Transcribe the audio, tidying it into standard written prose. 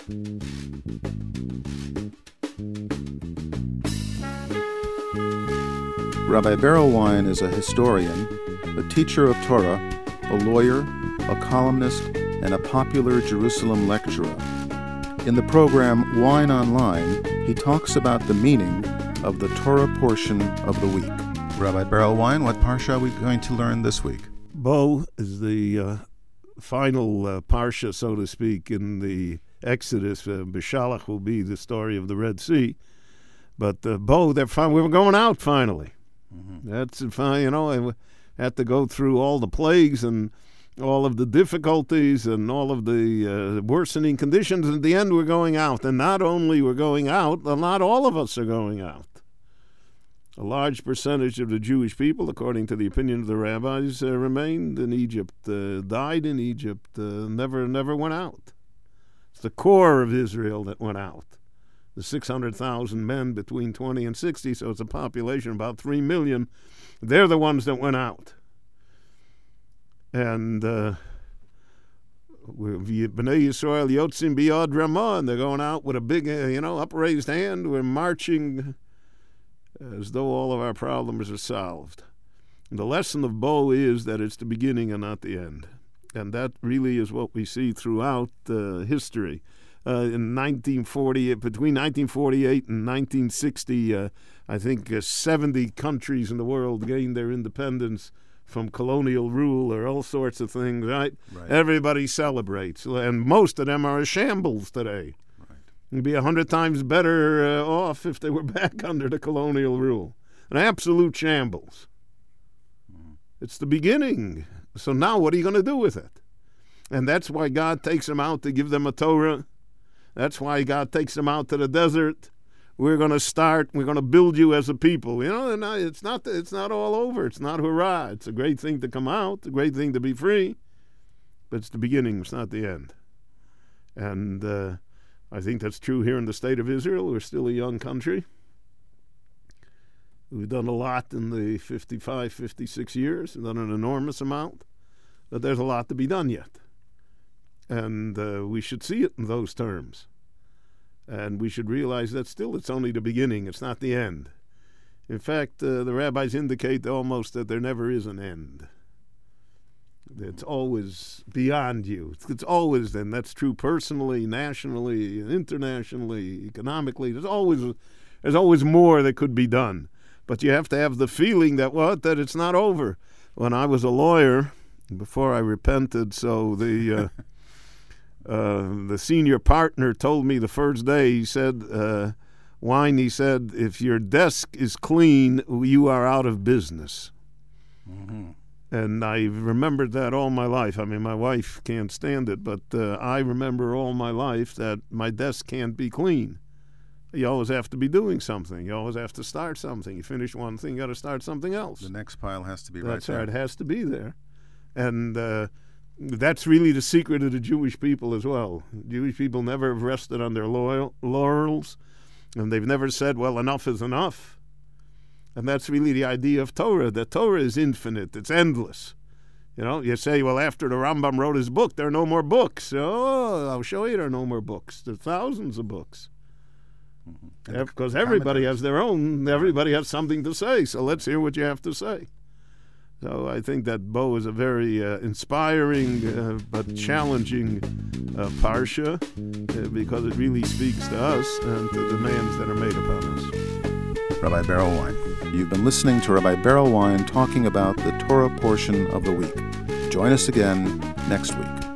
Rabbi Berelwein is a historian, a teacher of Torah, a lawyer, a columnist, and a popular Jerusalem lecturer. In the program Wine Online, he talks about the meaning of the Torah portion of the week. Rabbi Berelwein, what parsha are we going to learn this week? Bo is the final parsha, so to speak, in the Exodus. Beshalach will be the story of the Red Sea. But Bo, we were going out finally. Mm-hmm. That's fine, I had to go through all the plagues and all of the difficulties and all of the worsening conditions. At the end, we're going out. And not only we're going out, not all of us are going out. A large percentage of the Jewish people, according to the opinion of the rabbis, remained in Egypt, died in Egypt, never went out. It's the core of Israel that went out. The 600,000 men between 20 and 60, so it's a population of about 3 million. They're the ones that went out. And B'nai Yisrael Yotzim Biyad Ramah, and they're going out with a big, upraised hand. We're marching as though all of our problems are solved. And the lesson of Bo is that it's the beginning and not the end. And that really is what we see throughout history. In 1940, between 1948 and 1960, I think 70 countries in the world gained their independence from colonial rule or all sorts of things, right? Everybody celebrates, and most of them are a shambles today. It'd be 100 times better off if they were back under the colonial rule. An absolute shambles. It's the beginning. So now what are you going to do with it? And that's why God takes them out to give them a Torah. That's why God takes them out to the desert. We're going to build you as a people. And it's not all over. It's not hurrah. It's a great thing to come out, a great thing to be free. But it's the beginning. It's not the end. And I think that's true here in the state of Israel. We're still a young country. We've done a lot in the 55, 56 years. We've done an enormous amount. But there's a lot to be done yet. And we should see it in those terms. And we should realize that still it's only the beginning. It's not the end. In fact, the rabbis indicate almost that there never is an end. It's always beyond you. It's always then. That's true personally, nationally, internationally, economically. There's always more that could be done. But you have to have the feeling that it's not over. When I was a lawyer, before I repented, so the senior partner told me the first day, he said, if your desk is clean, you are out of business. Mm-hmm. And I remembered that all my life. I mean, my wife can't stand it, but I remember all my life that my desk can't be clean. You always have to be doing something. You always have to start something. You finish one thing, you got to start something else. The next pile has to be That's right there. It has to be there. And that's really the secret of the Jewish people as well. Jewish people never have rested on their laurels, and they've never said, well, enough is enough. And that's really the idea of Torah. The Torah is infinite. It's endless. You say, well, after the Rambam wrote his book, there are no more books. Oh, I'll show you there are no more books. There are thousands of books. Mm-hmm. Because everybody has their own. Everybody has something to say. So let's hear what you have to say. So I think that Bo is a very inspiring but challenging parsha because it really speaks to us and to demands that are made upon us. Rabbi Berelwein. You've been listening to Rabbi Berelwein talking about the Torah portion of the week. Join us again next week.